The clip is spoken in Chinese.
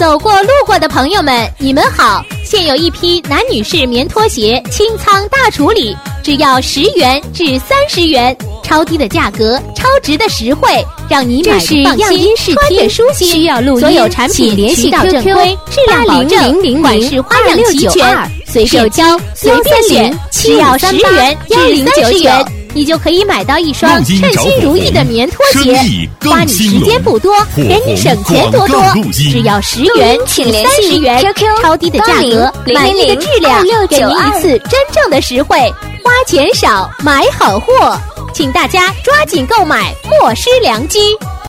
走过路过的朋友们，你们好！现有一批男女士棉拖鞋清仓大处理，只要10元至30元，超低的价格，超值的实惠，让你买得放心，穿着舒心。需要录音，所有产品联系到正规，质量保证，款式花样齐全，随便挑，随便选，只要10元至30元。你就可以买到一双称心如意的棉拖鞋，花你时间不多，给你省钱多多，只要10元至30元，超低的价格，满意的质量，给您一次真正的实惠，花钱少买好货，请大家抓紧购买，莫失良机。